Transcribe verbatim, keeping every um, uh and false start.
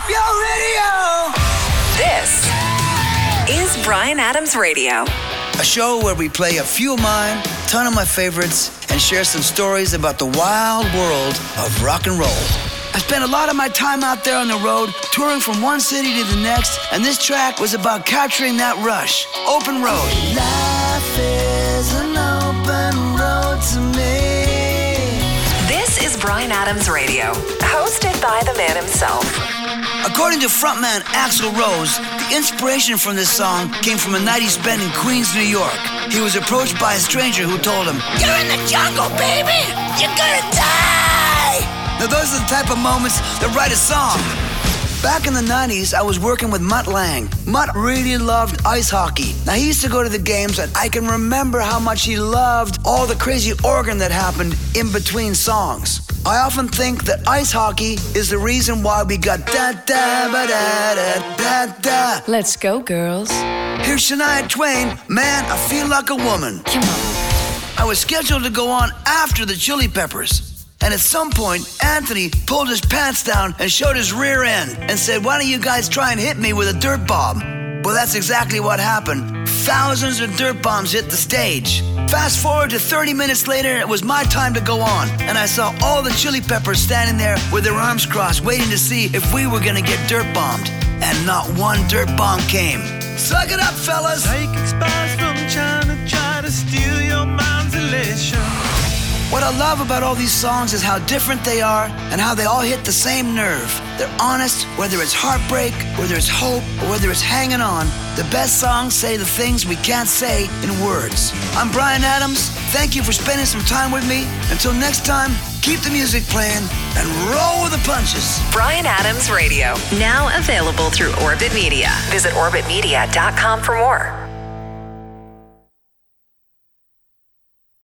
up your radio. This is Bryan Adams Radio. A show where we play a few of mine, a ton of my favorites, and share some stories about the wild world of rock and roll. I spent a lot of my time out there on the road, touring from one city to the next, and this track was about capturing that rush. Open road. Life is an open road to me. This is Bryan Adams Radio, hosted by the man himself. According to frontman Axl Rose, the inspiration from this song came from a night he spent in Queens, New York. He was approached by a stranger who told him, "You're in the jungle, baby! You're gonna die!" Now those are the type of moments that write a song. Back in the nineties, I was working with Mutt Lange. Mutt really loved ice hockey. Now he used to go to the games, and I can remember how much he loved all the crazy organ that happened in between songs. I often think that ice hockey is the reason why we got da da ba da da da da. Let's go, girls. Here's Shania Twain, Man, I Feel Like a Woman. Come on. I was scheduled to go on after the Chili Peppers. And at some point, Anthony pulled his pants down and showed his rear end and said, "Why don't you guys try and hit me with a dirt bomb?" Well, that's exactly what happened. Thousands of dirt bombs hit the stage. Fast forward to thirty minutes later, it was my time to go on. And I saw all the Chili Peppers standing there with their arms crossed, waiting to see if we were gonna get dirt bombed. And not one dirt bomb came. Suck it up, fellas! Psychic spies from China try to steal your mind's elation. What I love about all these songs is how different they are and how they all hit the same nerve. They're honest, whether it's heartbreak, whether it's hope, or whether it's hanging on. The best songs say the things we can't say in words. I'm Bryan Adams. Thank you for spending some time with me. Until next time, keep the music playing and roll with the punches. Bryan Adams Radio, now available through Orbit Media. Visit orbit media dot com for more.